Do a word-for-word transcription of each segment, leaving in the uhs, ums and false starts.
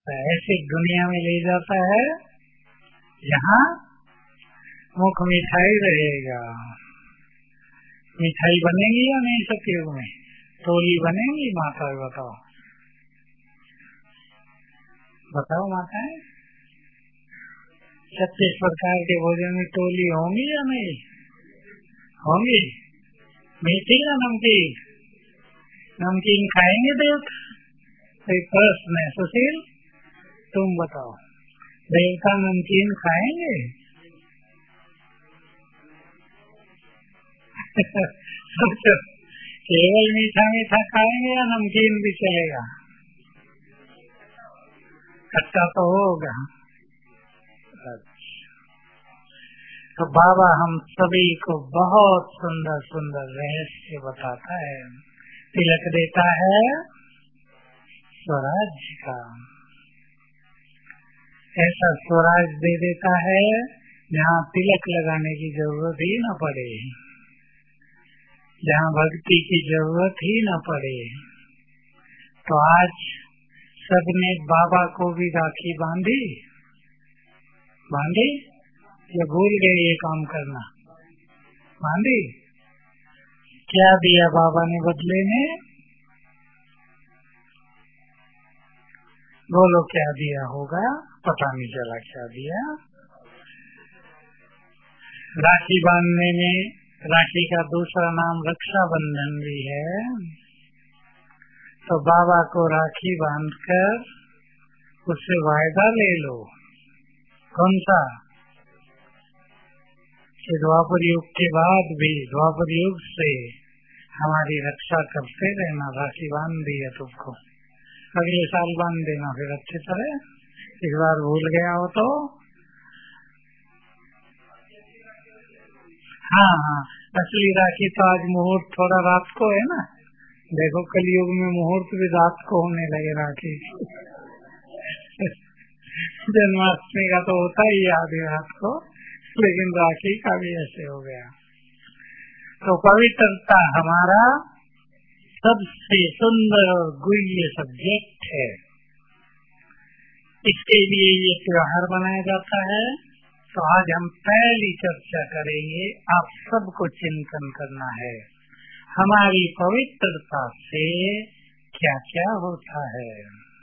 जाता है, ऐसी दुनिया में ले जाता है जहाँ मुख मिठाई रहेगा। मिठाई बनेगी या नहीं सतयुग में? टोली बनेगी माता? बताओ बताओ माताएं, छत्तीस प्रकार के भोजन में टोली होंगी या नहीं होंगी? मीठी या नमकीन? नमकीन खाएंगे देवता? कोई प्रश्न है सुशील, तुम बताओ, देवता नमकीन खाएंगे? सोचो, केवल मीठा मीठा खाएंगे या नमकीन भी चलेगा? खट्टा तो होगा। तो बाबा हम सभी को बहुत सुंदर सुंदर रहस्य बताता है, तिलक देता है स्वराज का। ऐसा स्वराज दे देता है जहाँ तिलक लगाने की जरूरत ही न पड़े, जहाँ भक्ति की जरूरत ही न पड़े। तो आज सबने बाबा को भी राखी बांधी बांधी या भूल गए ये काम करना? बांधी। क्या दिया बाबा ने बदले में? बोलो क्या दिया होगा? पता नहीं चला क्या दिया। राखी बांधने में, राखी का दूसरा नाम रक्षाबंधन भी है। तो बाबा को राखी बांधकर उससे वायदा ले लो। कौन सा? कि द्वापर युग के बाद भी, द्वापर युग से हमारी रक्षा करते रहना। राखी बांध दी है तुमको, अगले साल बांध देना फिर अच्छी तरह। इस बार भूल गया हो तो हाँ हाँ, असली राखी तो आज मुहूर्त थोड़ा रात को है ना। देखो कलयुग में मुहूर्त भी रात को होने लगे राखी। जन्माष्टमी का तो होता ही आधी रात को, लेकिन राखी का भी ऐसे हो गया। तो पवित्रता हमारा सबसे सुंदर और गुह्य सब्जेक्ट है। इसके लिए ये त्योहार मनाया जाता है। तो आज हम पहली चर्चा करेंगे, आप सबको चिंतन करना है हमारी पवित्रता से क्या क्या होता है।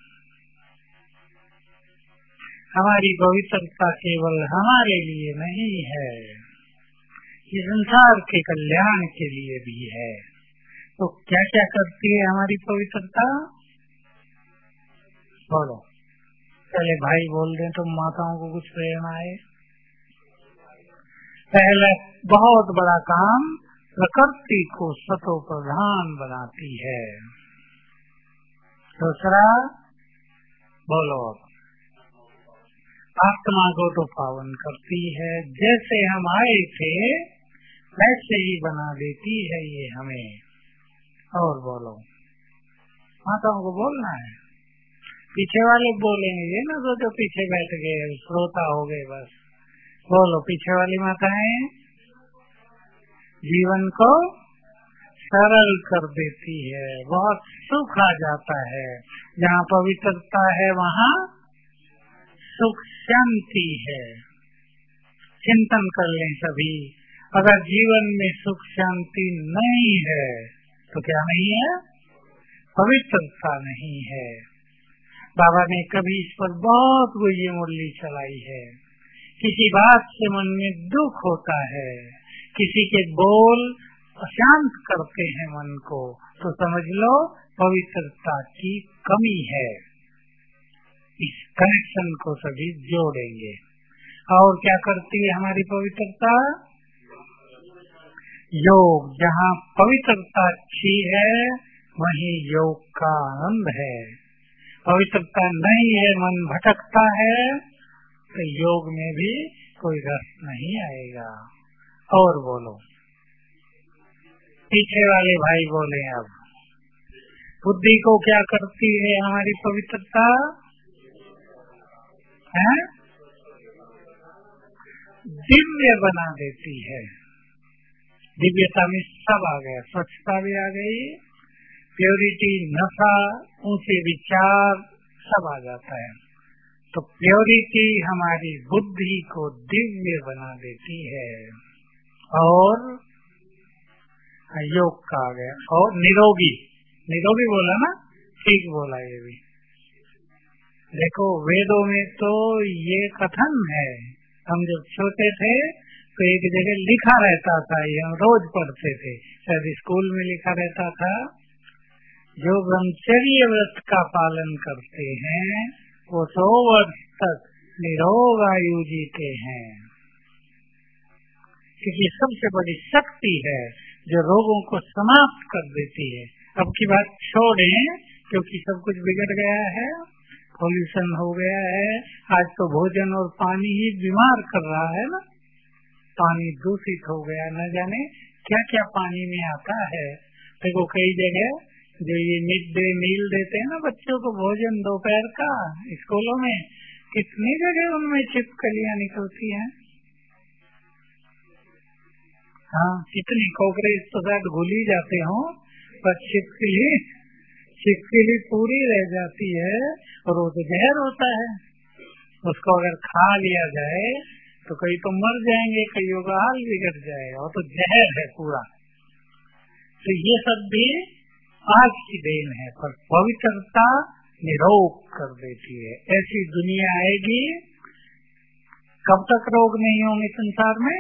हमारी पवित्रता केवल हमारे लिए नहीं है, ये संसार के कल्याण के लिए भी है। तो क्या क्या करती है हमारी पवित्रता? बोलो, पहले भाई बोल दें तो माताओं को कुछ प्रेरणा है। पहले बहुत बड़ा काम, प्रकृति को सतो प्रधान बनाती है। दूसरा बोलो, आत्मा को तो पावन करती है, जैसे हम आए थे वैसे ही बना देती है ये हमें। और बोलो, माताओं को बोलना है, पीछे वाले बोलेंगे, ये ना सोचो पीछे बैठ गए श्रोता हो गए बस। बोलो, पीछे वाली माताएं जीवन को सरल कर देती है, बहुत सुख आ जाता है। जहाँ पवित्रता है वहाँ सुख शांति है। चिंतन कर लें सभी, अगर जीवन में सुख शांति नहीं है तो क्या नहीं है? पवित्रता नहीं है। बाबा ने कभी इस पर बहुत गुह्य मुरली चलाई है। किसी बात से मन में दुख होता है, किसी के बोल अशांत करते हैं मन को, तो समझ लो पवित्रता की कमी है। इस कनेक्शन को सभी जोड़ेंगे। और क्या करती है हमारी पवित्रता? योग। जहाँ पवित्रता अच्छी है वहीं योग का आनंद है। पवित्रता नहीं है, मन भटकता है, तो योग में भी कोई रस नहीं आएगा। और बोलो, पीछे वाले भाई बोले अब, बुद्धि को क्या करती है हमारी पवित्रता? है दिव्य बना देती है। दिव्यता में सब आ गया, स्वच्छता भी आ गई, प्योरिटी, नशा, ऊंचे विचार सब आ जाता है। तो प्योरिटी हमारी बुद्धि को दिव्य बना देती है। और योग का आ गया, और निरोगी, निरोगी बोला ना, ठीक बोला ये भी। देखो वेदों में तो ये कथन है, हम जब छोटे थे तो एक जगह लिखा रहता था, ये हम रोज पढ़ते थे, शायद स्कूल में लिखा रहता था, जो ब्रह्मचर्य व्रत का पालन करते हैं वो सौ वर्ष तक निरोग आयु जीते हैं, क्योंकि सबसे बड़ी शक्ति है जो रोगों को समाप्त कर देती है। अब की बात छोड़ें, क्योंकि सब कुछ बिगड़ गया है, पॉल्यूशन हो गया है, आज तो भोजन और पानी ही बीमार कर रहा है ना, पानी दूषित हो गया, न जाने क्या क्या पानी में आता है। देखो कई जगह जो ये मिड डे मील देते हैं ना बच्चों को, भोजन दोपहर का स्कूलों में, कितनी जगह उनमें छिपकलियां निकलती हैं। हाँ, कितनी कॉकरोच तो शायद घुल ही जाते हों, पर छिपकली छिपकली पूरी रह जाती है, और वो तो जहर होता है। उसको अगर खा लिया जाए तो कई तो मर जाएंगे, कईयों का हाल बिगड़ जाएगा, वो तो जहर है पूरा। तो ये सब भी आज की देन है, पर पवित्रता निरोग कर देती है। ऐसी दुनिया आएगी, कब तक रोग नहीं होंगे संसार में?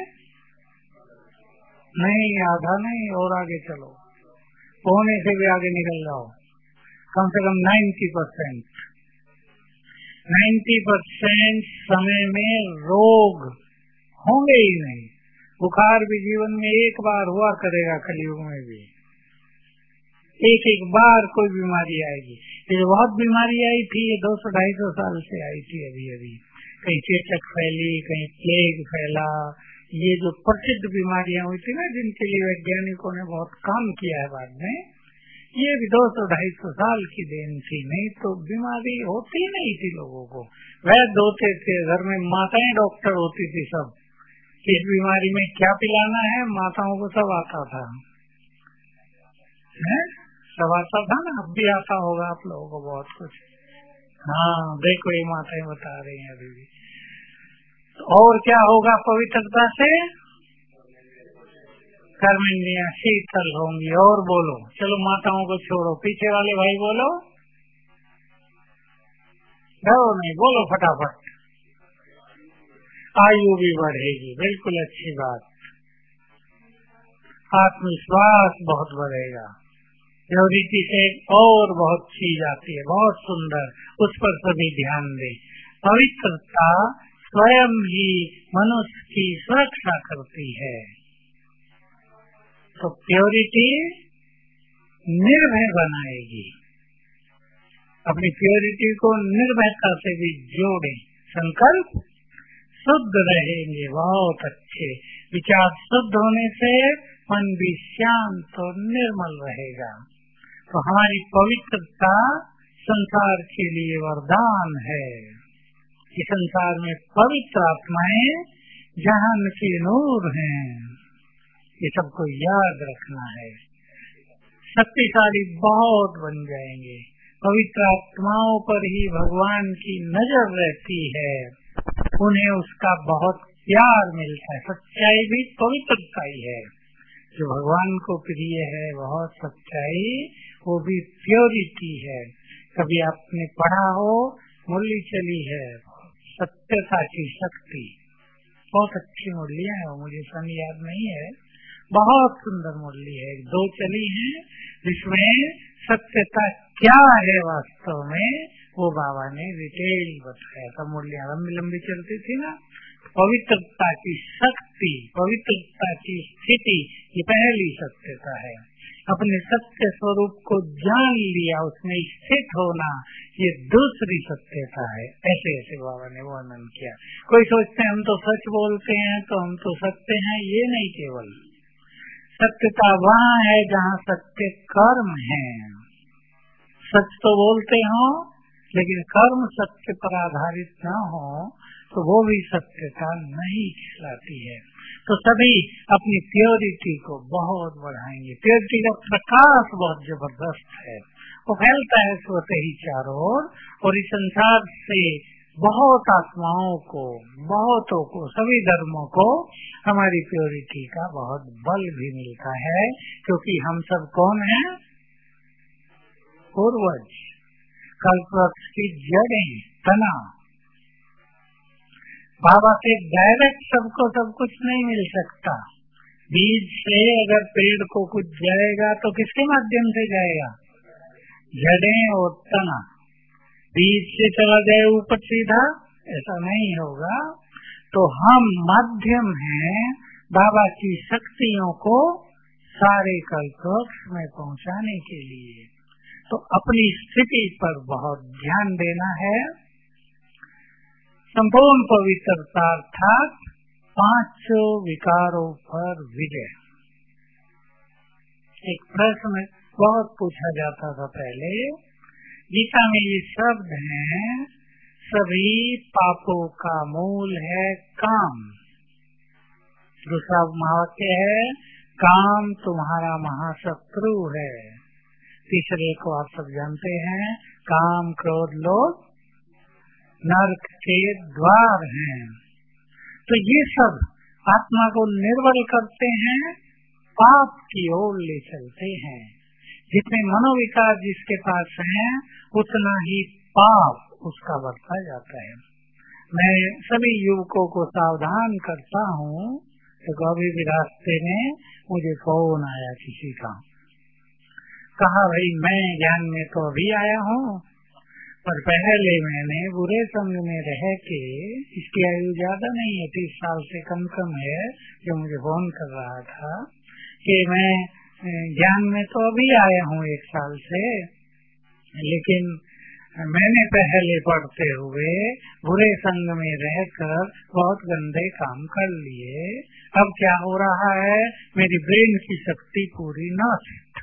नहीं, आधा नहीं, और आगे चलो, होने से भी आगे निकल जाओ, कम से कम नाइन्टी परसेंट नाइन्टी परसेंट समय में रोग होंगे ही नहीं। बुखार भी जीवन में एक बार हुआ करेगा, कलयुग में भी एक एक बार कोई बीमारी आएगी। ये बहुत बीमारी आई थी, ये दो सौ ढाई सौ साल से आई थी, अभी अभी कहीं चेचक फैली, कहीं प्लेग फैला, ये जो प्रसिद्ध बीमारियां हुई थी ना, जिनके लिए वैज्ञानिकों ने बहुत काम किया है बाद में, ये भी दो सौ ढाई सौ साल की देन थी, नहीं तो बीमारी होती नहीं थी लोगों को। वैद्य होते थे, घर में माताएं डॉक्टर होती थी, सब इस बीमारी में क्या पिलाना है, माताओं को सब आता था, है सब आता था ना, अब भी आता होगा आप लोगों को बहुत कुछ। हाँ देखो ये माताएं बता रही हैं अभी भी। तो और क्या होगा पवित्रता से? कर्मेंद्रियां शीतल होंगी। और बोलो, चलो माताओं को छोड़ो, पीछे वाले भाई बोलो, डरो नहीं, बोलो फटाफट। आयु भी बढ़ेगी, बिल्कुल अच्छी बात। आत्मविश्वास बहुत बढ़ेगा, प्योरिटी से और बहुत चीज आती है, बहुत सुंदर, उस पर सभी ध्यान दें। पवित्रता स्वयं ही मनुष्य की सुरक्षा करती है। तो प्योरिटी निर्भय बनाएगी, अपनी प्योरिटी को निर्भयता से भी जोड़ें। संकल्प शुद्ध रहेंगे, बहुत अच्छे विचार, शुद्ध होने से मन भी शांत और निर्मल रहेगा। तो हमारी पवित्रता संसार के लिए वरदान है कि संसार में पवित्र आत्माएं जहान के नूर हैं, ये सबको याद रखना है। शक्तिशाली बहुत बन जाएंगे, पवित्र आत्माओं पर ही भगवान की नजर रहती है, उन्हें उसका बहुत प्यार मिलता है। सच्चाई भी पवित्रता ही है, जो भगवान को प्रिय है, बहुत सच्चाई, वो भी प्योरिटी है। कभी आपने पढ़ा हो, मुरली चली है सत्यता की शक्ति, बहुत अच्छी मुरलियाँ है, मुझे सन याद नहीं है, बहुत सुंदर मुरली है, दो चली हैं, जिसमें सत्यता क्या है वास्तव में वो बाबा ने डिटेल बताया था। मुरलियाँ लंबी लंबी चलती थी ना। पवित्रता की शक्ति, पवित्रता की स्थिति, ये पहली सत्यता है। अपने सत्य स्वरूप को जान लिया, उसमें स्थित होना, ये दूसरी सत्यता है। ऐसे ऐसे बाबा ने वर्णन किया। कोई सोचते हैं हम तो सच बोलते हैं तो हम तो सत्य हैं, ये नहीं, केवल सत्यता वहाँ है जहाँ सत्य कर्म है। सच तो बोलते हो लेकिन कर्म सत्य पर आधारित न हो तो वो भी सत्यता नहीं कहलाती है। तो सभी अपनी प्योरिटी को बहुत बढ़ाएंगे। प्योरिटी का प्रकाश बहुत जबरदस्त है, वो फैलता है स्वतः ही चारों ओर, और इस संसार से बहुत आत्माओं को, बहुतों को, सभी धर्मों को हमारी प्योरिटी का बहुत बल भी मिलता है, क्योंकि हम सब कौन हैं? पूर्वज, कल्पवृक्ष की जड़ें, तना। बाबा से डायरेक्ट सबको सब कुछ नहीं मिल सकता। बीज से अगर पेड़ को कुछ जाएगा तो किसके माध्यम से जाएगा? जड़ें और तना। बीज से चला जाए ऊपर सीधा, ऐसा नहीं होगा। तो हम माध्यम हैं बाबा की शक्तियों को सारे कल्पवृक्ष में पहुंचाने के लिए। तो अपनी स्थिति पर बहुत ध्यान देना है। संपूर्ण पवित्रता अर्थात पांचों विकारों पर विजय। एक प्रश्न बहुत पूछा जाता था पहले, गीता में ये शब्द हैं, सभी पापों का मूल है काम। दूसरा महावाक्य है, काम तुम्हारा महाशत्रु है। तीसरे को आप सब जानते हैं, काम क्रोध लोभ नरक के द्वार हैं। तो ये सब आत्मा को निर्बल करते हैं, पाप की ओर ले चलते हैं। जितने मनोविकार जिसके पास हैं, उतना ही पाप उसका बढ़ता जाता है। मैं सभी युवकों को सावधान करता हूँ। तो अभी भी रास्ते में मुझे फोन आया किसी का, कहा भाई मैं ज्ञान में तो अभी आया हूँ, पर पहले मैंने बुरे संग में रह के, इसकी आयु ज्यादा नहीं है, तीस साल से कम कम है, जो मुझे फोन कर रहा था कि मैं ज्ञान में तो अभी आया हूँ एक साल से, लेकिन मैंने पहले पढ़ते हुए बुरे संग में रहकर बहुत गंदे काम कर लिए। अब क्या हो रहा है, मेरी ब्रेन की शक्ति पूरी नष्ट।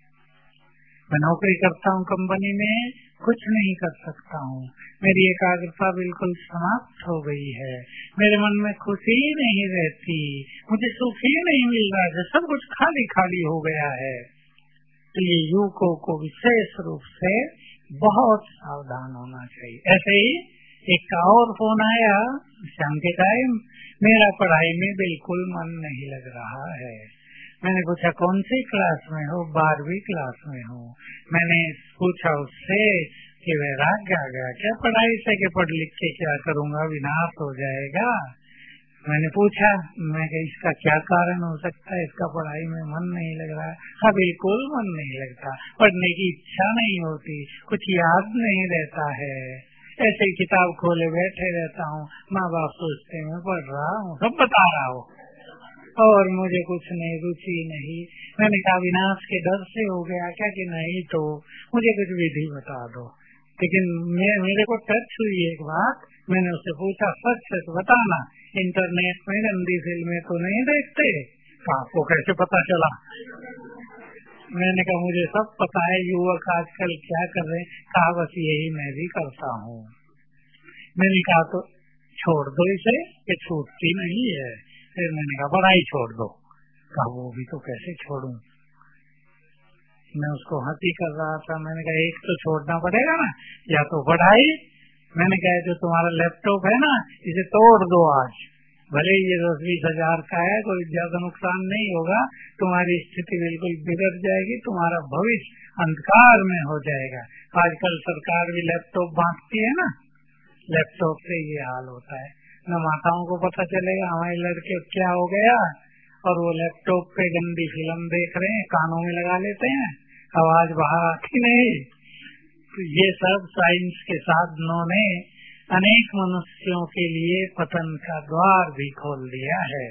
मैं नौकरी करता हूँ कंपनी में, कुछ नहीं कर सकता हूँ। मेरी एकाग्रता बिल्कुल समाप्त हो गई है। मेरे मन में खुशी नहीं रहती, मुझे सुख ही नहीं मिल रहा है, सब कुछ खाली खाली हो गया है। तो ये युवकों को विशेष रूप से बहुत सावधान होना चाहिए। ऐसे ही एक और फोन आया शाम के टाइम, मेरा पढ़ाई में बिल्कुल मन नहीं लग रहा है। मैंने पूछा कौन सी क्लास में हो? बारहवीं क्लास में हूँ। मैंने पूछा उससे कि वैराग्य आ गया क्या पढ़ाई से, कि पढ़ लिख के क्या करूँगा, विनाश हो जाएगा। मैंने पूछा, मैं कि इसका क्या कारण हो सकता है, इसका पढ़ाई में मन नहीं लग रहा है? हाँ बिल्कुल मन नहीं लगता, पढ़ने की इच्छा नहीं होती, कुछ याद नहीं रहता है, ऐसे ही किताब खोले बैठे रहता हूँ, माँ बाप सोचते मैं पढ़ रहा हूँ, सब बता रहा हूँ, और मुझे कुछ नहीं, रुचि नहीं। मैंने कहा विनाश के डर से हो गया क्या कि नहीं, तो मुझे कुछ विधि बता दो। लेकिन मैं, मेरे को टच हुई एक बात, मैंने उससे पूछा सच सच बताना, इंटरनेट में गंदी फिल्में तो नहीं देखते? आपको कैसे पता चला? मैंने कहा मुझे सब पता है, युवक आजकल क्या कर रहे हैं। कहा बस यही मैं भी करता हूँ। मैंने कहा तो छोड़ दो इसे, ये छूटती नहीं है। फिर मैंने कहा पढ़ाई छोड़ दो। कहा वो भी तो कैसे छोड़ूं? मैं उसको हंसी कर रहा था। मैंने कहा एक तो छोड़ना पड़ेगा ना, या तो पढ़ाई। मैंने कहा जो तुम्हारा लैपटॉप है ना, इसे तोड़ दो आज, भले ये दस बीस हजार का है, कोई ज्यादा नुकसान नहीं होगा, तुम्हारी स्थिति बिल्कुल बिगड़ जाएगी, तुम्हारा भविष्य अंधकार में हो जाएगा। आजकल सरकार भी लैपटॉप बांटती है ना, लैपटॉप से ये हाल होता है। न माताओं को पता चलेगा हमारे लड़के क्या हो गया, और वो लैपटॉप पे गंदी फिल्म देख रहे हैं, कानों में लगा लेते हैं, आवाज बाहर आती नहीं। तो ये सब साइंस के साधनों ने अनेक मनुष्यों के लिए पतन का द्वार भी खोल दिया है।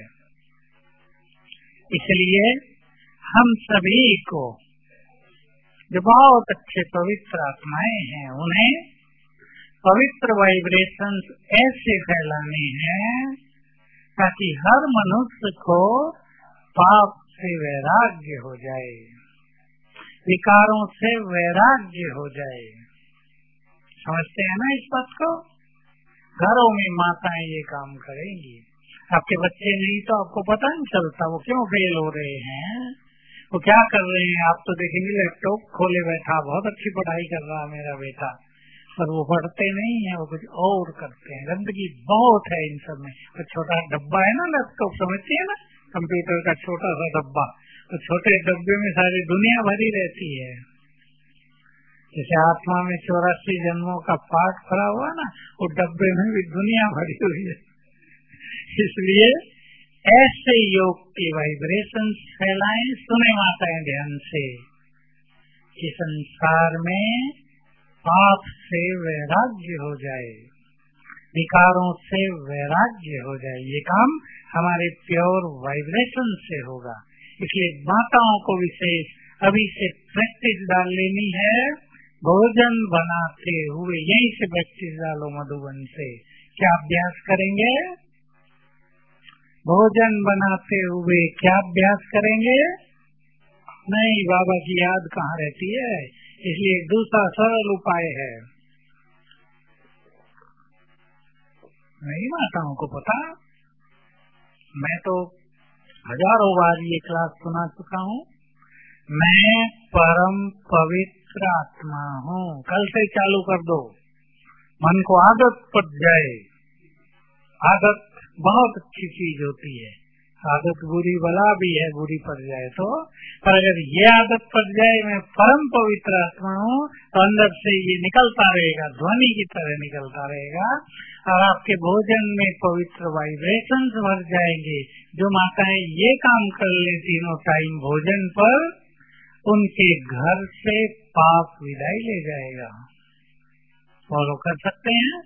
इसलिए हम सभी को, जो बहुत अच्छे पवित्र आत्माएं हैं, उन्हें पवित्र वाइब्रेशंस ऐसे फैलाने हैं ताकि हर मनुष्य को पाप से वैराग्य हो जाए, विकारों से वैराग्य हो जाए। समझते हैं ना इस बात को? घरों में माताएं ये काम करेंगी। आपके बच्चे नहीं तो आपको पता नहीं चलता वो क्यों फेल हो रहे हैं, वो क्या कर रहे हैं। आप तो देखेंगे लैपटॉप खोले बैठा, बहुत अच्छी पढ़ाई कर रहा मेरा बेटा, पर वो पढ़ते नहीं है, वो कुछ और करते हैं। गंदगी बहुत है इन सब में। तो छोटा डब्बा है ना लैपटॉप, समझती है ना, कंप्यूटर का छोटा सा डब्बा, तो छोटे डब्बे में सारी दुनिया भरी रहती है। जैसे आत्मा में चौरासी जन्मों का पाठ भरा हुआ ना, वो डब्बे में भी दुनिया भरी हुई है। इसलिए ऐसे योग के वाइब्रेशन फैलाएं। सुने माताएं ध्यान से कि संसार में पाप से वैराग्य हो जाए, विकारों से वैराग्य हो जाए। ये काम हमारे प्योर वाइब्रेशन से होगा। इसलिए माताओं को विशेष अभी से प्रैक्टिस डाल लेनी है। भोजन बनाते हुए यहीं से प्रैक्टिस डालो। मधुबन से क्या अभ्यास करेंगे? भोजन बनाते हुए क्या अभ्यास करेंगे? नहीं, बाबा की याद कहाँ रहती है। इसलिए दूसरा सरल उपाय है। नहीं माताओं को पता, मैं तो हजारों बार ये क्लास सुना चुका हूँ। मैं परम पवित्र आत्मा हूँ। कल से चालू कर दो, मन को आदत पड़ जाए। आदत बहुत अच्छी चीज होती है। आदत बुरी भला भी है, बुरी पड़ जाए तो, पर अगर ये आदत पड़ जाए मैं परम पवित्र आत्मा हूँ, तो अंदर से ये निकलता रहेगा, ध्वनि की तरह निकलता रहेगा और आपके भोजन में पवित्र वाइब्रेशन भर जाएंगे। जो माताएं ये काम कर ले तीनों टाइम भोजन पर, उनके घर से पाप विदाई ले जाएगा। फॉलो कर सकते हैं?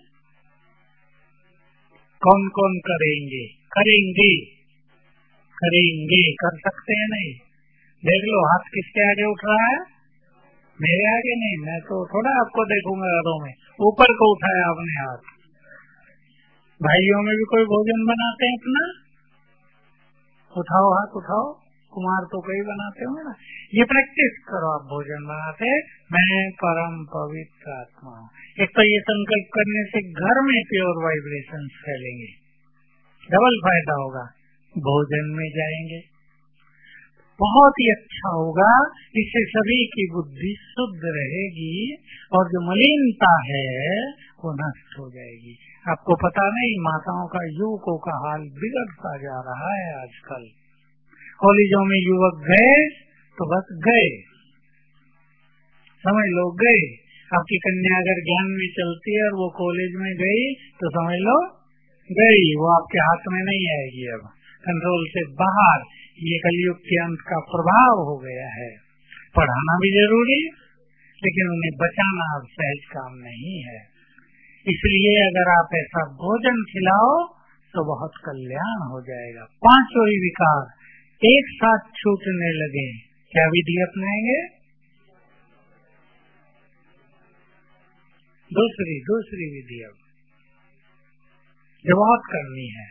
कौन कौन करेंगे? करेंगे करेंगे कर सकते हैं? नहीं, देख लो हाथ किसके आगे उठ रहा है। मेरे आगे नहीं, मैं तो थोड़ा आपको देखूंगा घरों में। ऊपर को उठाया आपने हाथ। भाइयों में भी कोई भोजन बनाते हैं अपना? उठाओ हाथ, उठाओ। कुमार तो कई बनाते होंगे ना। ये प्रैक्टिस करो आप भोजन बनाते। मैं परम पवित्र आत्मा हूँ। एक तो ये संकल्प करने से घर में प्योर वाइब्रेशन फैलेंगे, डबल फायदा होगा। भोजन में जाएंगे, बहुत ही अच्छा होगा। इससे सभी की बुद्धि शुद्ध रहेगी और जो मलिनता है वो नष्ट हो जाएगी। आपको पता नहीं, माताओं का युवकों का हाल बिगड़ता जा रहा है आजकल। कॉलेजों में युवक गए तो बस गए, समझ लो गए। आपकी कन्या अगर ज्ञान में चलती है और वो कॉलेज में गई तो समझ लो गई, वो आपके हाथ में नहीं आएगी। अब कंट्रोल से बाहर। ये कलयुग के अंत का प्रभाव हो गया है। पढ़ाना भी जरूरी, लेकिन उन्हें बचाना अब सहज काम नहीं है। इसलिए अगर आप ऐसा भोजन खिलाओ तो बहुत कल्याण हो जाएगा। पांचों ही विकार एक साथ छूटने लगे। क्या विधि अपनाएंगे? दूसरी दूसरी विधि अब जो बहुत करनी है,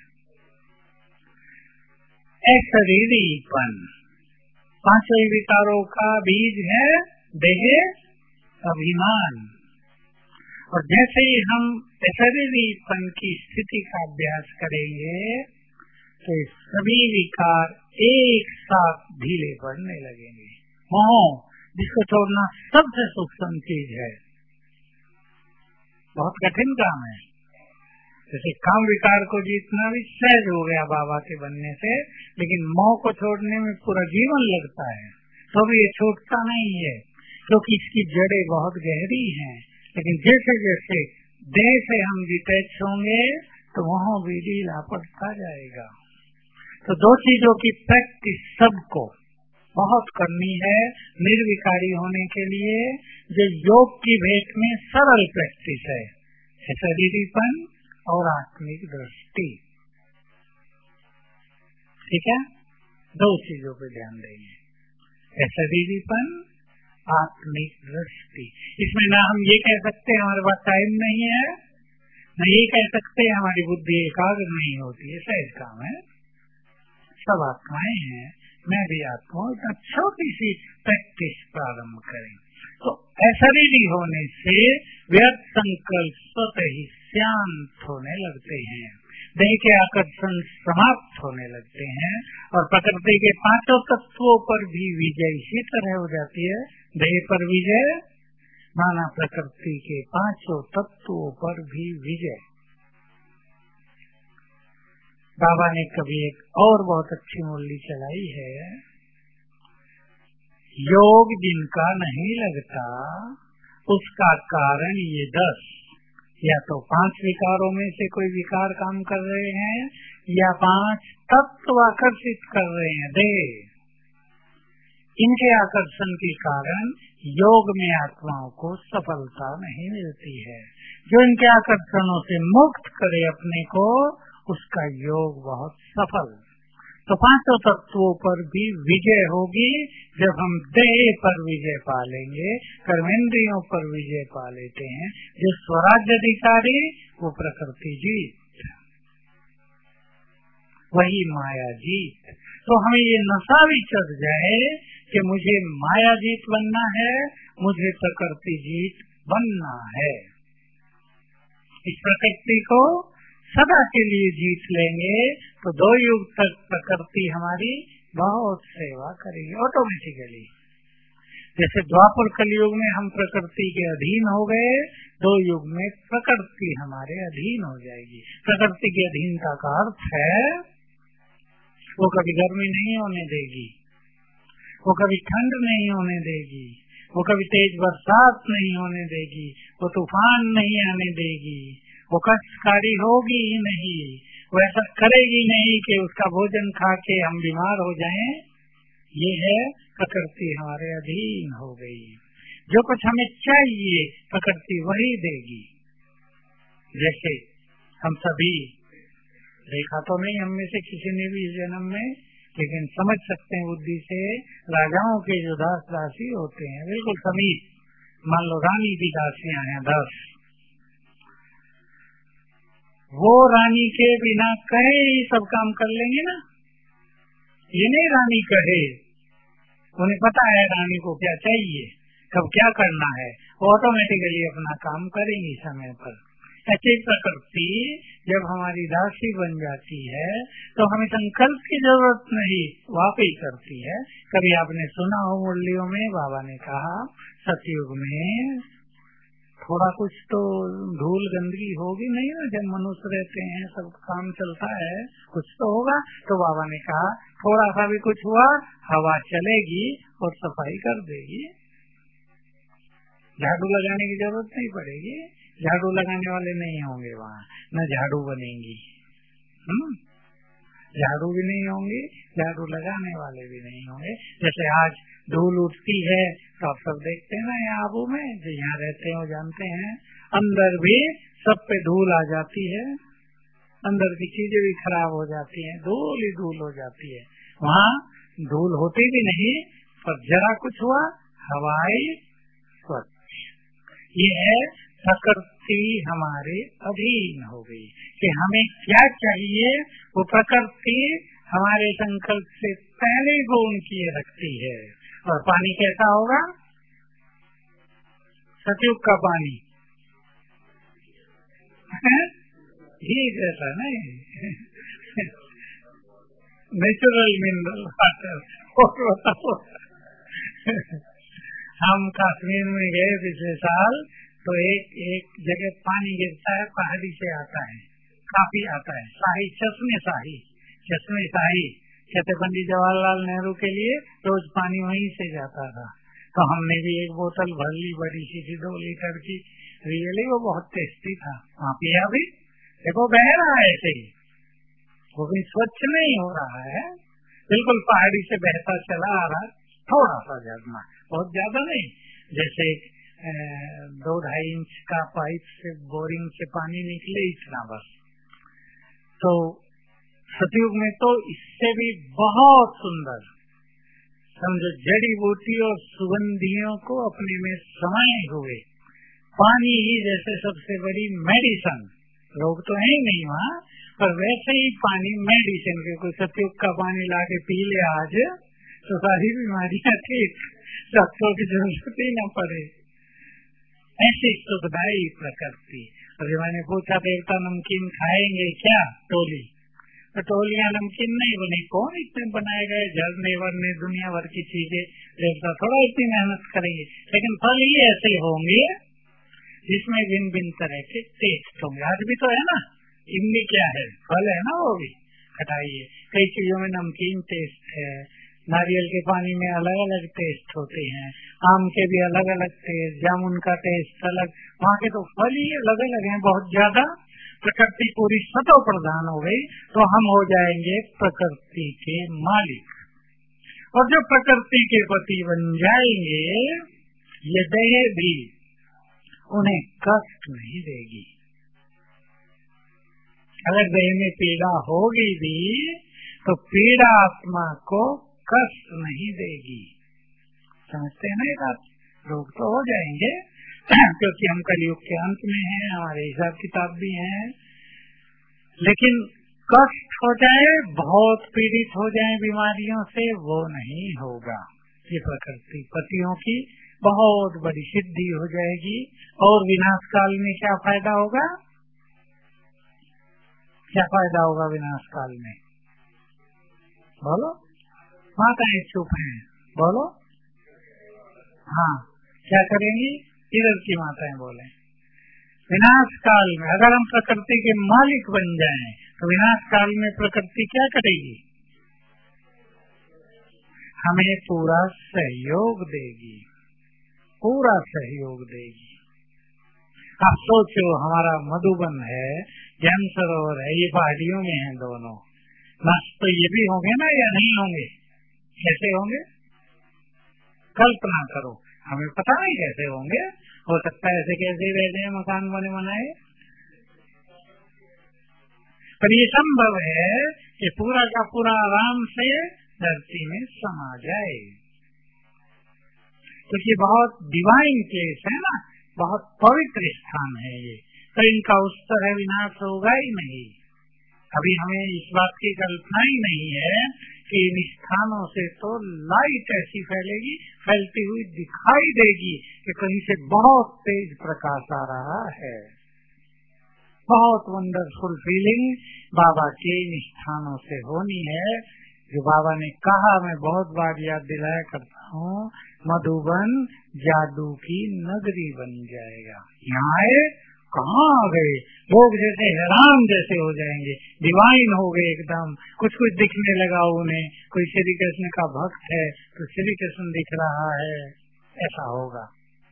अशरीरीपन। पांचों ही विकारों का बीज है देह अभिमान। और जैसे ही हम अशरीरीपन की स्थिति का अभ्यास करेंगे तो सभी विकार एक साथ ढीले पड़ने लगेंगे। मोह, जिसको छोड़ना सबसे सूक्ष्म चीज है, बहुत कठिन काम है। जैसे काम विकार को जीतना भी सहज हो गया बाबा के बनने से, लेकिन मोह को छोड़ने में पूरा जीवन लगता है, तो भी ये छूटता नहीं है, क्योंकि इसकी जड़ें बहुत गहरी हैं। लेकिन जैसे जैसे देह से हम डिटैच होंगे तो मोह भी ढीला पड़ता जाएगा। तो दो चीजों की प्रैक्टिस सबको बहुत करनी है निर्विकारी होने के लिए, जो योग की भेंट में सरल प्रैक्टिस है, शरीरीपन और आत्मिक दृष्टि। ठीक है, दो चीजों पे ध्यान देंगे, शरीरीपन, आत्मिक दृष्टि। इसमें ना हम ये कह सकते हमारे पास टाइम नहीं है, न ये कह सकते हमारी बुद्धि एकाग्र नहीं होती है। सहज काम है, सब आत्माएं हैं, मैं भी आत्मा हूँ। छोटी सी प्रैक्टिस प्रारंभ करें तो अशरीरी होने से व्यर्थ संकल्प स्वतः ही शांत होने लगते हैं, देह के आकर्षण समाप्त होने लगते हैं और प्रकृति के पांचों तत्वों पर भी विजय इसी तरह हो जाती है। देह पर विजय, माना प्रकृति के पांचों तत्वों पर भी विजय। बाबा ने कभी एक और बहुत अच्छी मुरली चलाई है, योग जिनका नहीं लगता उसका कारण ये दस, या तो पांच विकारों में से कोई विकार काम कर रहे हैं, या पांच तत्व आकर्षित कर रहे हैं देह, इनके आकर्षण के कारण योग में आत्माओं को सफलता नहीं मिलती है। जो इनके आकर्षणों से मुक्त करे अपने को, उसका योग बहुत सफल। तो पांचों तत्वों पर भी विजय होगी जब हम देह पर विजय पा लेंगे, कर्मेंद्रियों पर विजय पा लेते हैं। जो स्वराज्य अधिकारी वो प्रकृति जीत, वही माया जीत। तो हमें ये नशा भी चढ़ जाए कि मुझे माया जीत बनना है, मुझे प्रकृति जीत बनना है। इस प्रकृति को सदा के लिए जीत लेंगे तो दो युग तक प्रकृति हमारी बहुत सेवा करेगी ऑटोमेटिकली। जैसे द्वापर कलयुग में हम प्रकृति के अधीन हो गए, दो युग में प्रकृति हमारे अधीन हो जाएगी। प्रकृति की अधीनता का अर्थ है वो कभी गर्मी नहीं होने देगी, वो कभी ठंड नहीं होने देगी, वो कभी तेज बरसात नहीं होने देगी, वो तूफान नहीं आने देगी, वो कष्टकारी होगी ही नहीं, वो ऐसा करेगी नहीं कि उसका भोजन खा के हम बीमार हो जाएं। ये है प्रकृति हमारे अधीन हो गई। जो कुछ हमें चाहिए प्रकृति वही देगी। जैसे हम सभी, देखा तो नहीं हम में से किसी ने भी इस जन्म में, लेकिन समझ सकते हैं बुद्धि से, राजाओं के जो दास दासी होते हैं बिल्कुल समीप, मान लो रानी की दासियां हैं दस, वो रानी के बिना कहे ही सब काम कर लेंगे ना। ये नहीं रानी कहे, उन्हें पता है रानी को क्या चाहिए, कब क्या करना है, वो ऑटोमेटिकली अपना काम करेंगी समय पर। ऐसी प्रकृति जब हमारी दासी बन जाती है तो हमें संकल्प की जरूरत नहीं, वाकई करती है। कभी आपने सुना हो मुरलियों में बाबा ने कहा सतयुग में थोड़ा कुछ तो धूल गंदगी होगी नहीं ना, जब मनुष्य रहते हैं सब काम चलता है, कुछ तो होगा। तो बाबा ने कहा थोड़ा सा भी कुछ हुआ हवा चलेगी और सफाई कर देगी, झाड़ू लगाने की जरूरत नहीं पड़ेगी। झाड़ू लगाने वाले नहीं होंगे वहाँ, न झाड़ू बनेंगी, हम्म झाड़ू भी नहीं होंगे, झाड़ू लगाने वाले भी नहीं होंगे। जैसे आज धूल उठती है तो आप सब देखते हैं ना, यहाँ आबू में जो यहाँ रहते हैं वो जानते हैं, अंदर भी सब पे धूल आ जाती है, अंदर की चीजें भी खराब हो जाती हैं, धूल ही धूल हो जाती है। वहाँ धूल होती भी नहीं, पर जरा कुछ हुआ हवाई स्वच्छ। ये है प्रकृति हमारे अधीन हो गई कि हमें क्या चाहिए वो प्रकृति हमारे संकल्प से पहले गुण किए रखती है। और पानी कैसा होगा? सतयुग का पानी ठीक रहता नहीं, नेचुरल मिनरल वाटर। हम कश्मीर में गए पिछले साल, तो एक एक जगह पानी गिरता है, पहाड़ी से आता है, काफी आता है, शाही चश्मे शाही चश्मे शाही कहते पंडित जवाहरलाल नेहरू के लिए रोज पानी वहीं से जाता था। तो हमने भी एक बोतल भर ली, बड़ी सी थी दो लीटर की, रियली वो बहुत टेस्टी था। वहाँ पिया भी, देखो बह रहा है ऐसे ही, वो भी स्वच्छ नहीं हो रहा है, बिल्कुल पहाड़ी से बहता चला आ रहा, थोड़ा सा झरना, बहुत ज्यादा नहीं, जैसे दो ढाई इंच का पाइप से बोरिंग से पानी निकले इतना बस। तो सतयुग में तो इससे भी बहुत सुंदर, समझो जड़ी बूटी और सुगंधियों को अपने में समाये हुए पानी ही जैसे सबसे बड़ी मेडिसिन। रोग तो है ही नहीं वहाँ, पर वैसे ही पानी मेडिसिन के, कोई सतयुग का पानी लाके पी ले आज तो सारी बीमारियां ठीक, डॉक्टर की जरूरत ही न पड़े। ऐसी सुखदायी प्रकृति। और जब मैंने पूछा देवता नमकीन खाएंगे क्या, टोली कटोलियां नमकीन नहीं बनी, कौन इतने बनाए गए झरने वरने दुनिया भर की चीजें, देवता थोड़ा इतनी मेहनत करेंगे। लेकिन फल ही ऐसे होंगे जिसमें भिन्न भिन्न तरह के टेस्ट होंगे। आज भी तो है ना, इमली क्या है, फल है ना, वो भी खटाई है। कई चीजों में नमकीन टेस्ट है, नारियल के पानी में अलग अलग टेस्ट होते हैं, आम के भी अलग अलग टेस्ट, जामुन का टेस्ट अलग, वहाँ के तो फल ही अलग अलग हैं बहुत ज्यादा। प्रकृति पूरी सतो प्रधान हो गई तो हम हो जाएंगे प्रकृति के मालिक, और जो प्रकृति के पति बन जाएंगे ये देह भी उन्हें कष्ट नहीं देगी। अगर देह में पीड़ा होगी भी तो पीड़ा आत्मा को कष्ट नहीं देगी। समझते हैं ना ये बात? रोग तो हो जाएंगे क्योंकि हम कलयुग के अंत में हैं, हमारे हिसाब किताब भी हैं, लेकिन कष्ट हो जाए, बहुत पीड़ित हो जाए बीमारियों से, वो नहीं होगा। ये प्रकृति पतियों की बहुत बड़ी सिद्धि हो जाएगी। और विनाश काल में क्या फायदा होगा? क्या फायदा होगा विनाश काल में? बोलो, माताएं चुप हैं, बोलो। हाँ, क्या करेंगी? इधर की माताएं बोले। विनाश काल में अगर हम प्रकृति के मालिक बन जाएं तो विनाश काल में प्रकृति क्या करेगी? हमें पूरा सहयोग देगी, पूरा सहयोग देगी। आप सोचो, हमारा मधुबन है, जैन सरोवर है, ये पहाड़ियों में है दोनों, नष्ट तो ये भी होंगे ना या नहीं होंगे? कैसे होंगे? कल्पना करो, हमें पता नहीं कैसे होंगे, हो सकता है ऐसे कैसे रह जाए, मकान बने बनाए, पर ये संभव है कि पूरा का पूरा आराम से धरती में समा जाए, क्योंकि ये बहुत डिवाइन प्लेस है ना, बहुत पवित्र स्थान है ये, तो इनका उस तरह विनाश होगा ही नहीं। अभी हमें इस बात की कल्पना ही नहीं है कि इन स्थानों से तो लाइट ऐसी फैलेगी, फैलती हुई दिखाई देगी कि कहीं से बहुत तेज प्रकाश आ रहा है। बहुत वंडरफुल फीलिंग बाबा के इन स्थानों से होनी है, जो बाबा ने कहा, मैं बहुत बार याद दिलाया करता हूँ, मधुबन जादू की नगरी बन जाएगा। यहाँ आए, कहाँ आ गए लोग, जैसे हैरान जैसे हो जाएंगे, डिवाइन हो गए एकदम, कुछ कुछ दिखने लगा उन्हें, कोई श्री कृष्ण का भक्त है तो श्री कृष्ण दिख रहा है, ऐसा होगा।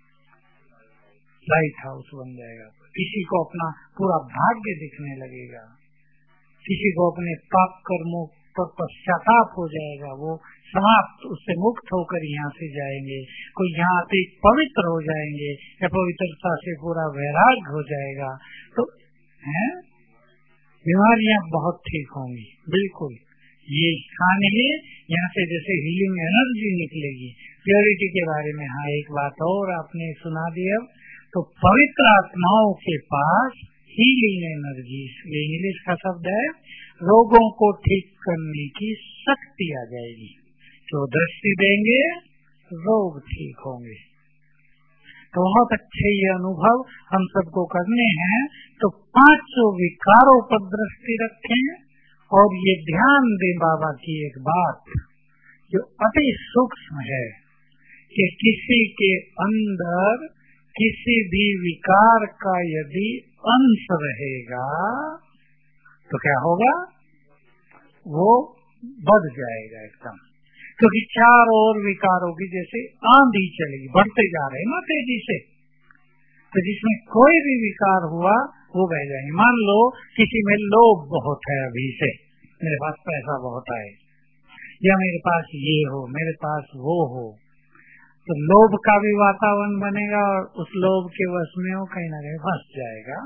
लाइट हाउस बन जाएगा, किसी को अपना पूरा भाग्य दिखने लगेगा, किसी को अपने पाप कर्मों पर पश्चाताप हो जाएगा, वो समाप्त, उससे मुक्त होकर यहाँ से जाएंगे, कोई यहाँ आते पवित्र हो जाएंगे या पवित्रता से पूरा वैराग्य हो जाएगा, तो है बीमारियां बहुत ठीक होंगी। बिल्कुल ये स्थान है, यहाँ से जैसे हीलिंग एनर्जी निकलेगी। प्योरिटी के बारे में हाँ एक बात और आपने सुना दी, अब तो पवित्र आत्माओं के पास हीलिंग एनर्जी, इंग्लिश का शब्द है, रोगों को ठीक करने की शक्ति आ जाएगी। जो दृष्टि देंगे रोग ठीक होंगे। तो बहुत अच्छे ये अनुभव हम सबको करने हैं, तो पांचों विकारों पर दृष्टि रखें और ये ध्यान दें बाबा की एक बात जो अति सूक्ष्म है कि किसी के अंदर किसी भी विकार का यदि अंश रहेगा तो क्या होगा? वो बढ़ जाएगा एकदम, क्योंकि चारों ओर विकारों की जैसे आंधी चलेगी, बढ़ते जा रहे हैं ना तेजी से, तो जिसमें कोई भी विकार हुआ वो बह जाएंगे। मान लो किसी में लोभ बहुत है, अभी से मेरे पास पैसा बहुत आए, या मेरे पास ये हो, मेरे पास वो हो, तो लोभ का भी वातावरण बनेगा और उस लोभ के वश में वो कहीं ना कहीं फंस जाएगा।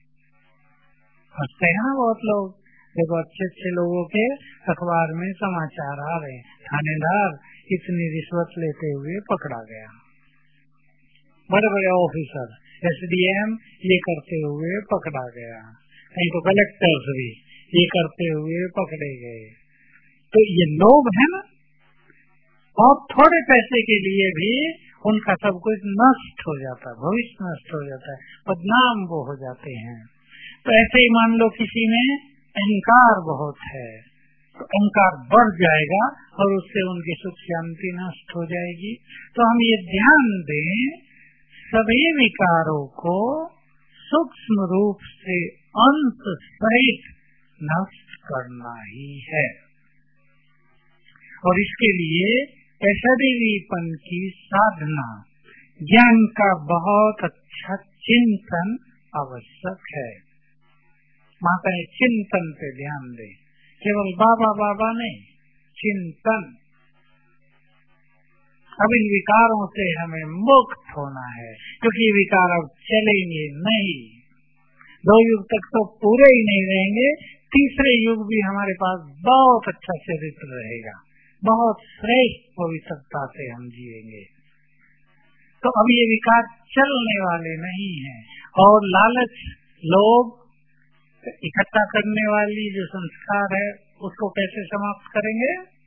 फंसते हैं ना बहुत लोग, देखो अच्छे अच्छे लोगों के अखबार में समाचार आ रहे हैं, थानेदार इतनी रिश्वत लेते हुए पकड़ा गया, बड़े बड़े ऑफिसर एसडीएम ये करते हुए पकड़ा गया, कहीं तो कलेक्टर्स भी ये करते हुए पकड़े गए। तो ये लोभ है ना, और थोड़े पैसे के लिए भी उनका सब कुछ नष्ट हो जाता है, भविष्य नष्ट हो जाता है, बदनाम वो हो जाते हैं। तो ऐसे ही मान लो किसी में अहंकार बहुत है, तो अहंकार बढ़ जाएगा और उससे उनकी सुख शांति नष्ट हो जाएगी। तो हम ये ध्यान दें, सभी विकारों को सूक्ष्म रूप से अंत सहित नष्ट करना ही है, और इसके लिए ऐश्वर्यपन की साधना, ज्ञान का बहुत अच्छा चिंतन आवश्यक है। माता चिंतन पे ध्यान दे, केवल बाबा बाबा नहीं, चिंतन। अब इन विकारों से हमें मुक्त होना है, क्योंकि विकार अब चलेंगे नहीं। दो युग तक तो पूरे ही नहीं रहेंगे, तीसरे युग भी हमारे पास बहुत अच्छा चरित्र रहेगा, बहुत श्रेष्ठ पवित्रता से हम जिएंगे। तो अब ये विकार चलने वाले नहीं हैं, और लालच, लोभ इकट्ठा करने वाली जो संस्कार है उसको कैसे समाप्त करेंगे?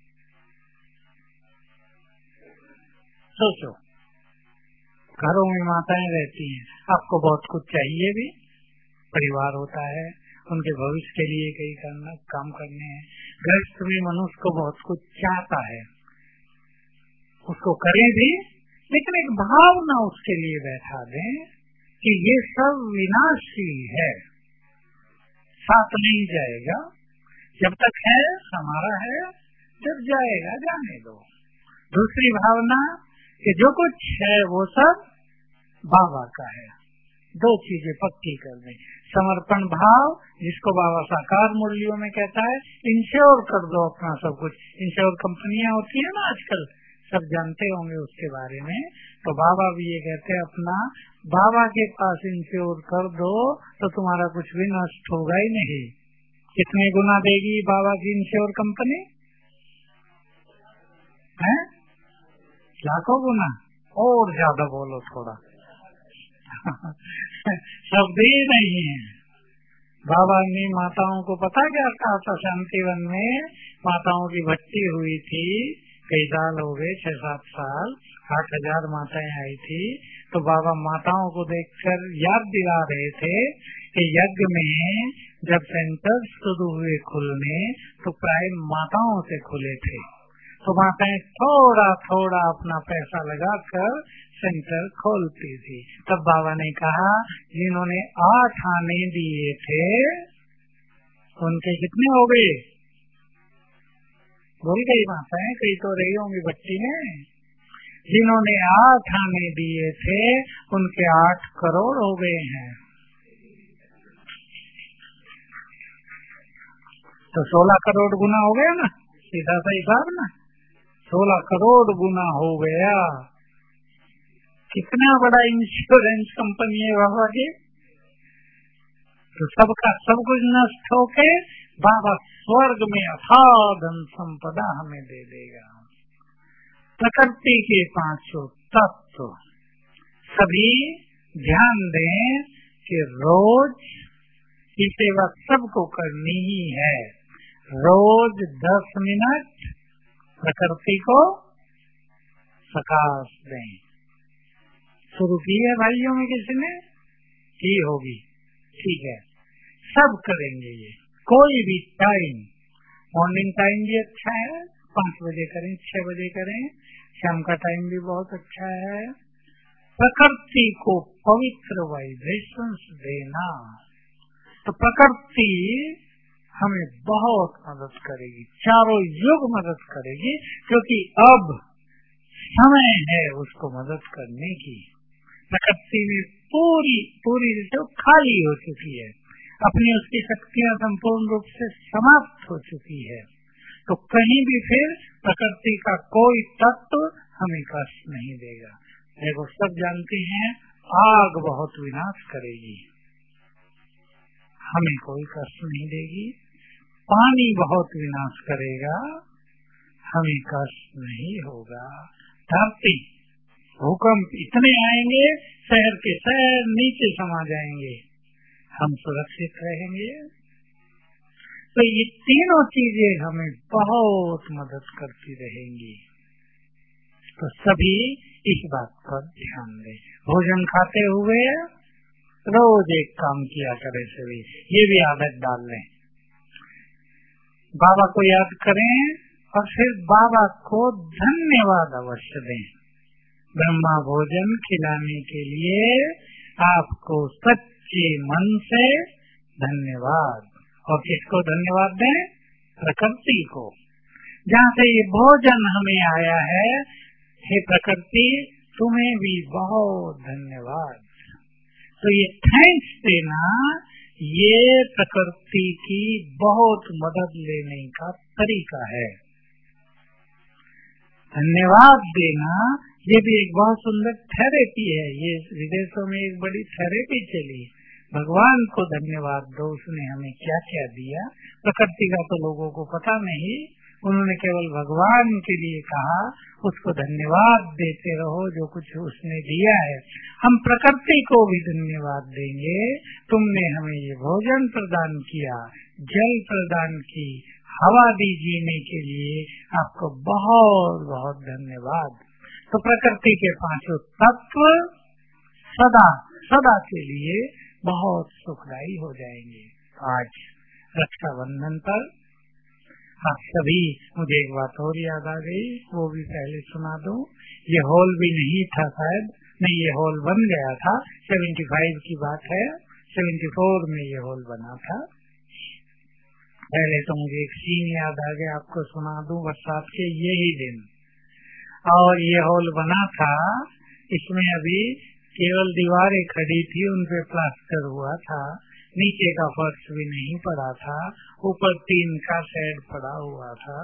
सोचो, घरों में माताएं रहती हैं, आपको बहुत कुछ चाहिए भी, परिवार होता है, उनके भविष्य के लिए कई करना काम करने हैं। गृहस्थ में मनुष्य को बहुत कुछ चाहता है, उसको करें भी, लेकिन एक भावना उसके लिए बैठा दें कि ये सब विनाशी है, साथ नहीं जाएगा, जब तक है हमारा है, जब जाएगा जाने दो। दूसरी भावना कि जो कुछ है वो सब बाबा का है। दो चीजें पक्की कर दें, समर्पण भाव, जिसको बाबा साकार मूल्यों में कहता है, इंश्योर कर दो अपना सब कुछ। इंश्योर कंपनियां होती है ना आजकल, सब जानते होंगे उसके बारे में। तो बाबा भी ये कहते हैं, अपना बाबा के पास इंश्योर कर दो तो तुम्हारा कुछ भी नष्ट होगा ही नहीं। कितने गुना देगी बाबा की इंश्योर कंपनी? है लाखों गुना, और ज्यादा बोलो थोड़ा। सब दे नहीं है। बाबा ने माताओं को पता क्या कहा था? शांतिवन में माताओं की भर्ती हुई थी, कई साल हो गए, छह सात साल, आठ हजार माताएं आई थी। तो बाबा माताओं को देखकर याद दिला रहे थे कि यज्ञ में जब सेंटर शुरू हुए खुलने तो प्राय माताओं से खुले थे। तो माताएं थोड़ा थोड़ा अपना पैसा लगाकर सेंटर खोलती थी। तब बाबा ने कहा, जिन्होंने आठ आने दिए थे उनके कितने हो गए? बोल गई माताएं, कई तो रही होंगी बच्ची में। जिन्होंने आठ आने दिए थे उनके आठ करोड़ हो गए हैं। तो सोलह करोड़ गुना हो गया ना, सीधा सा हिसाब ना, सोलह करोड़ गुना हो गया। कितना बड़ा इंश्योरेंस कंपनी है बाबा की। तो सबका सब कुछ नष्ट होके बाबा स्वर्ग में अथाह धन संपदा हमें दे देगा। प्रकृति के पांचों तत्व सभी ध्यान दें कि रोज की सेवा सबको करनी ही है। रोज दस मिनट प्रकृति को प्रकाश दें। शुरू की है भाइयों में किसी ने की होगी, ठीक है, सब करेंगे ये। कोई भी टाइम, मॉर्निंग टाइम भी अच्छा है, पाँच बजे करें, छह बजे करें, शाम का टाइम भी बहुत अच्छा है। प्रकृति को पवित्र वाइब्रेशंस देना, तो प्रकृति हमें बहुत मदद करेगी, चारों युग मदद करेगी, क्योंकि अब समय है उसको मदद करने की। प्रकृति में पूरी पूरी जो खाली हो चुकी है, अपनी उसकी शक्तियां संपूर्ण रूप से समाप्त हो चुकी है। तो कहीं भी फिर प्रकृति का कोई तत्व हमें कष्ट नहीं देगा। देखो, सब जानते हैं आग बहुत विनाश करेगी, हमें कोई कष्ट नहीं देगी। पानी बहुत विनाश करेगा, हमें कष्ट नहीं होगा। धरती, भूकंप इतने आएंगे, शहर के शहर नीचे समा जाएंगे, हम सुरक्षित रहेंगे। तो ये तीनों चीजें हमें बहुत मदद करती रहेंगी। तो सभी इस बात पर ध्यान दें। भोजन खाते हुए रोज एक काम किया करें, सभी ये भी आदत डाल लें। बाबा को याद करें और फिर बाबा को धन्यवाद अवश्य दें। ब्रह्मा भोजन खिलाने के लिए आपको सच्चे मन से धन्यवाद। और किसको धन्यवाद दें? प्रकृति को, जहाँ से ये भोजन हमें आया है। हे प्रकृति, तुम्हें भी बहुत धन्यवाद। तो ये थैंक्स देना, ये प्रकृति की बहुत मदद लेने का तरीका है। धन्यवाद देना ये भी एक बहुत सुंदर थेरेपी है। ये विदेशों में एक बड़ी थेरेपी चली। भगवान को धन्यवाद दो, उसने हमें क्या क्या दिया। प्रकृति का तो लोगों को पता नहीं, उन्होंने केवल भगवान के लिए कहा उसको धन्यवाद देते रहो जो कुछ उसने दिया है। हम प्रकृति को भी धन्यवाद देंगे, तुमने हमें ये भोजन प्रदान किया, जल प्रदान की, हवा दी जीने के लिए, आपको बहुत बहुत धन्यवाद। तो प्रकृति के पांचों तत्व सदा सदा के लिए बहुत सुखदायी हो जाएंगे। आज रक्षाबंधन पर आप सभी, मुझे एक बात और याद आ गई, वो भी पहले सुना दूं। ये हॉल भी नहीं था शायद, नहीं ये हॉल बन गया था। सेवेंटी फाइव की बात है, सेवेंटी फोर में ये हॉल बना था। पहले तो मुझे एक सीन याद आ गया, आपको सुना दूं। बरसात के यही दिन और ये हॉल बना था, इसमें अभी केवल दीवारें खड़ी थी, उनपे प्लास्टर हुआ था, नीचे का फर्श भी नहीं पड़ा था, ऊपर टीन का शेड पड़ा हुआ था।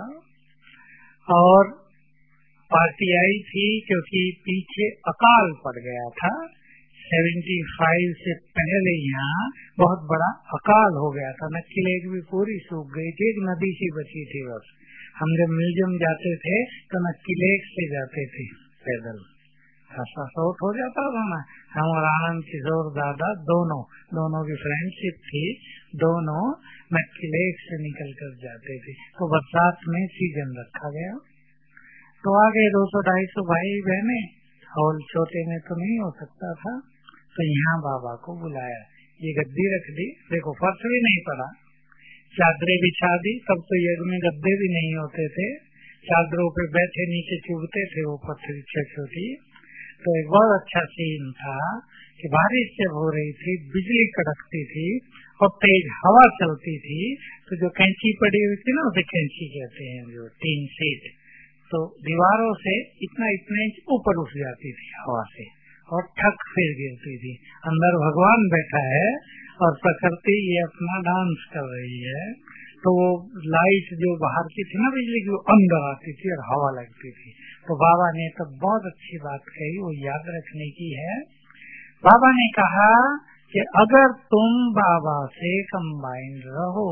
और पार्टी आई थी क्योंकि पीछे अकाल पड़ गया था। सेवेंटी फाइव से पहले यहाँ बहुत बड़ा अकाल हो गया था। नक्की लेक भी पूरी सूख गई थी, एक नदी सी बची थी बस। हम जब म्यूजियम जाते थे तो नक्की लेक से जाते थे पैदल, ऐसा शॉर्ट हो जाता था ना। हम और आनंद किशोर दादा दोनों दोनों की फ्रेंडशिप थी, दोनों नक्की लेक से निकल कर जाते थे। तो बरसात में सीजन रखा गया, तो आगे दो सौ ढाई सौ भाई बहने, हॉल छोटे में तो नहीं हो सकता था, तो यहाँ बाबा को बुलाया। ये गद्दी रख दी, देखो फर्श भी नहीं पड़ा, चादरें बिछा दी। तब तो यज्ञ में गद्दे भी नहीं होते थे, चादरों पे बैठे नीचे चुभते थे वो पत्थर छोटी छोटी। तो एक बहुत अच्छा सीन था कि बारिश जब हो रही थी, बिजली कड़कती थी और तेज हवा चलती थी, तो जो कैंची पड़ी हुई थी ना, उसे कैंची कहते हैं, जो तीन सीट, तो दीवारों से इतना इतना इंच ऊपर उठ जाती थी हवा से और ठक फिर गिरती थी। अंदर भगवान बैठा है और प्रकृति ये अपना डांस कर रही है। तो वो लाइट जो बाहर की थी ना बिजली की, वो अंदर आती थी और हवा लगती थी। तो बाबा ने तो बहुत अच्छी बात कही, वो याद रखने की है। बाबा ने कहा कि अगर तुम बाबा से कंबाइंड रहो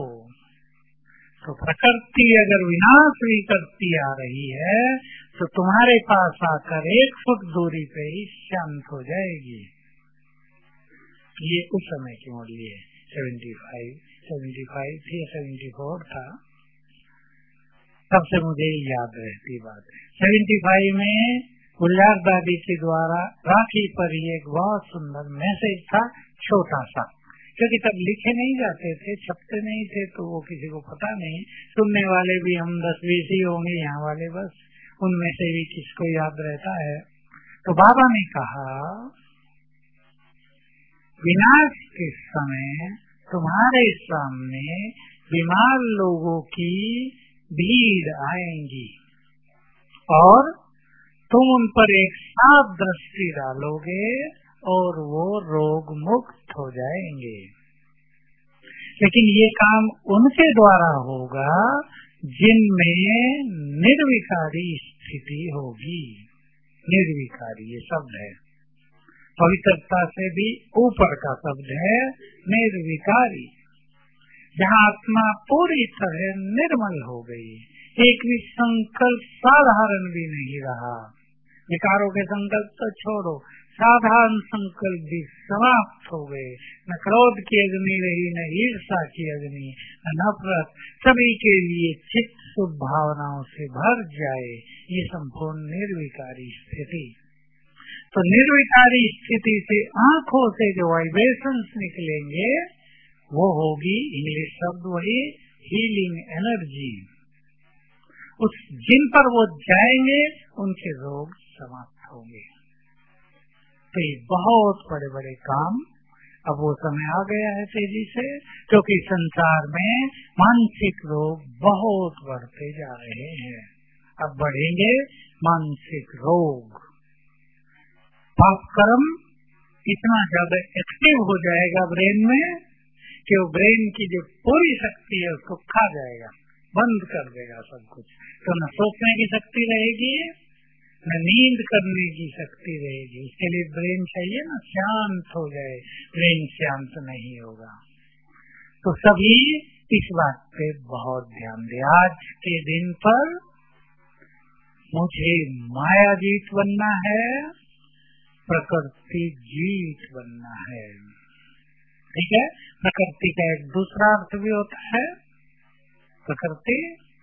तो प्रकृति अगर विनाश भी करती आ रही है तो तुम्हारे पास आकर एक फुट दूरी पे ही शांत हो जाएगी। ये उस समय की मूल्य है। सेवेंटी फाइव सेवेंटी फाइव थी, सेवेंटी फोर था, तब से मुझे याद रहती बात। सेवेंटी फाइव में गुलजार दादी के द्वारा राखी पर ही एक बहुत सुंदर मैसेज था, छोटा सा, क्योंकि तब लिखे नहीं जाते थे, छपते नहीं थे, तो वो किसी को पता नहीं। सुनने वाले भी हम दस बीस ही होंगे यहाँ वाले, बस उनमें से भी किसको याद रहता है। तो बाबा ने कहा विनाश के समय तुम्हारे सामने बीमार लोगों की भीड़ आएंगी और तुम उन पर एक साफ दृष्टि डालोगे और वो रोग मुक्त हो जाएंगे। लेकिन ये काम उनके द्वारा होगा जिनमें निर्विकारी स्थिति होगी। निर्विकारी ये शब्द है, पवित्रता से भी ऊपर का शब्द है निर्विकारी, जहाँ आत्मा पूरी तरह निर्मल हो गई, एक भी संकल्प साधारण भी नहीं रहा। विकारों के संकल्प तो छोड़ो, साधारण संकल्प भी समाप्त हो गए। न क्रोध की अग्नि रही, न ईर्षा की अग्नि, न नफरत, सभी के लिए चित्त शुभ भावनाओं से भर जाए। ये संपूर्ण निर्विकारी स्थिति। तो निर्विकारी स्थिति से आंखों से जो वाइब्रेशंस निकलेंगे वो होगी, इंग्लिश शब्द वही, हीलिंग एनर्जी, उस जिन पर वो जाएंगे उनके रोग समाप्त होंगे। तो ये बहुत बड़े बड़े काम, अब वो समय आ गया है तेजी से, क्योंकि संसार में मानसिक रोग बहुत बढ़ते जा रहे हैं। अब बढ़ेंगे मानसिक रोग, पाप कर्म इतना ज्यादा एक्टिव हो जाएगा ब्रेन में कि वो ब्रेन की जो पूरी शक्ति है उसको खा जाएगा, बंद कर देगा सब कुछ। तो न सोचने की शक्ति रहेगी, न नींद करने की शक्ति रहेगी। उसके लिए ब्रेन चाहिए ना, शांत हो जाए। ब्रेन शांत नहीं होगा। तो सभी इस बात पे बहुत ध्यान दें। आज के दिन पर मुझे माया जीत बनना है, प्रकृति जीत बनना है। ठीक है, प्रकृति का एक दूसरा अर्थ भी होता है। प्रकृति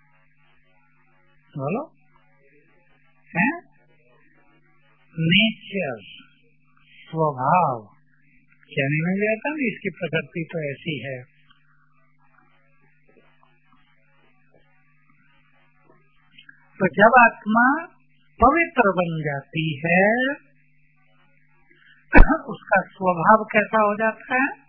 बोलो है नेचर, स्वभाव। कहने में जाता ना इसकी प्रकृति तो ऐसी है। तो जब आत्मा पवित्र बन जाती है उसका स्वभाव कैसा हो जाता है?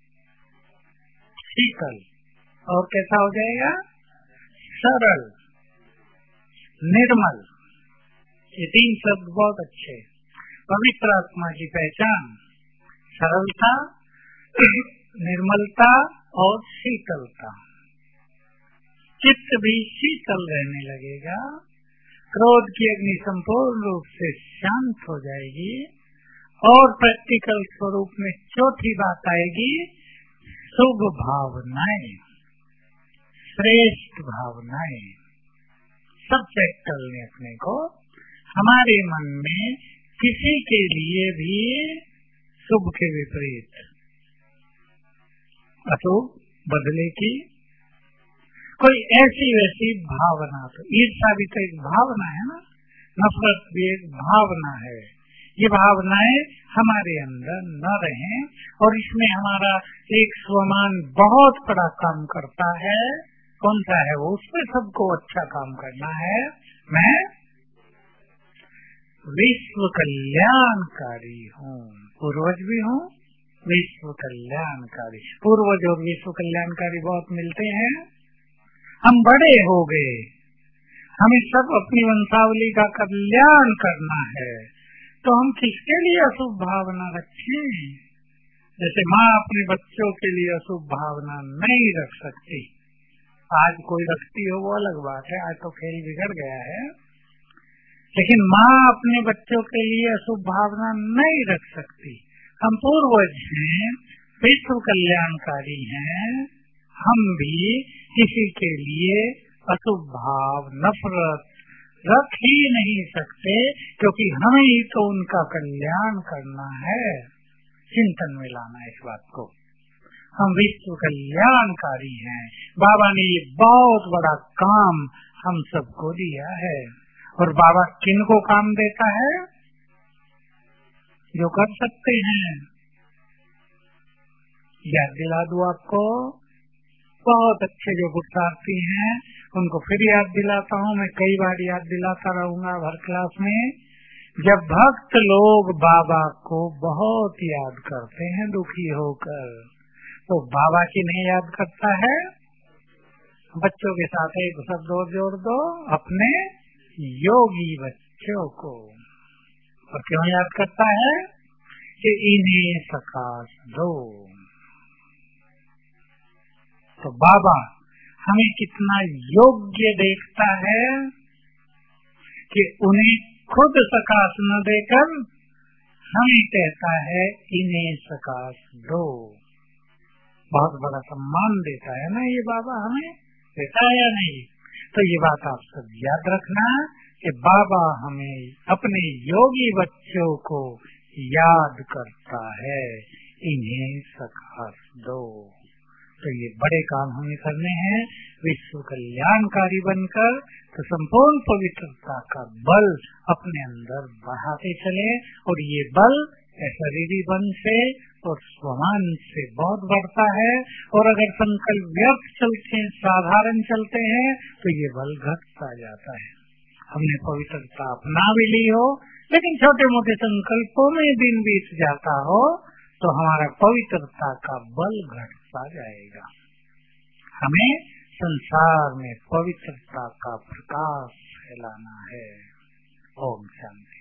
शीतल। और कैसा हो जाएगा? सरल, निर्मल। ये तीन शब्द बहुत अच्छे। पवित्र आत्मा की पहचान सरलता, निर्मलता और शीतलता। चित्त भी शीतल रहने लगेगा, क्रोध की अग्नि संपूर्ण रूप से शांत हो जाएगी और प्रैक्टिकल स्वरूप में चौथी बात आएगी, शुभ भावनाएं, श्रेष्ठ भावनाएं। सब चेक कर लें अपने को। हमारे मन में किसी के लिए भी शुभ के विपरीत, अशुभ, बदले की कोई ऐसी वैसी भावना, तो ईर्ष्या भी तो एक भावना है ना, नफरत भी एक भावना है। ये भावनाएं हमारे अंदर न रहें। और इसमें हमारा एक स्वमान बहुत बड़ा काम करता है। कौन सा है वो? उसमें सबको अच्छा काम करना है। मैं विश्व कल्याणकारी हूँ, पूर्वज भी हूँ, विश्व कल्याणकारी। पूर्वज और विश्व कल्याणकारी बहुत मिलते हैं। हम बड़े हो गए, हमें सब अपनी वंशावली का कल्याण करना है, तो हम किसके लिए अशुभ भावना रखें? जैसे माँ अपने बच्चों के लिए अशुभ भावना नहीं रख सकती। आज कोई रखती हो वो अलग बात है, आज तो खेल बिगड़ गया है, लेकिन माँ अपने बच्चों के लिए अशुभ भावना नहीं रख सकती। हम पूर्वज हैं, विश्व कल्याणकारी हैं, हम भी किसी के लिए अशुभ भाव, नफरत रख ही नहीं सकते, क्योंकि हमें ही तो उनका कल्याण करना है। चिंतन में लाना इस बात को। हम विश्व कल्याणकारी हैं। बाबा ने ये बहुत बड़ा काम हम सबको दिया है। और बाबा किन को काम देता है? जो कर सकते हैं। याद दिला दूं आपको, बहुत अच्छे जो पुरुषार्थी हैं उनको फिर याद दिलाता हूँ। मैं कई बार याद दिलाता रहूंगा हर क्लास में। जब भक्त लोग बाबा को बहुत याद करते हैं दुखी होकर, तो बाबा की नहीं याद करता है? बच्चों के साथ एक शब्द और जोड़ दो, अपने योगी बच्चों को। और क्यों याद करता है? कि इन्हें सकाश दो। तो बाबा हमें कितना योग्य देखता है कि उन्हें खुद सकाश न देकर हमें कहता है इन्हें सकाश दो। बहुत बड़ा सम्मान देता है ना ये बाबा, हमें देता है या नहीं? तो ये बात आप सब याद रखना कि बाबा हमें अपने योगी बच्चों को याद करता है, इन्हें सकाश दो। तो ये बड़े काम हमें करने हैं विश्व कल्याणकारी बनकर। तो संपूर्ण पवित्रता का बल अपने अंदर बढ़ाते चले, और ये बल शरीरी बल से और स्वमान से बहुत बढ़ता है। और अगर संकल्प व्यर्थ चलते हैं, साधारण चलते हैं, तो ये बल घटता जाता है। हमने पवित्रता अपना भी ली हो, लेकिन छोटे मोटे संकल्पों में दिन बीत जाता हो, तो हमारा पवित्रता का बल घटता जाएगा। हमें संसार में पवित्रता का प्रकाश फैलाना है। ओम शांति।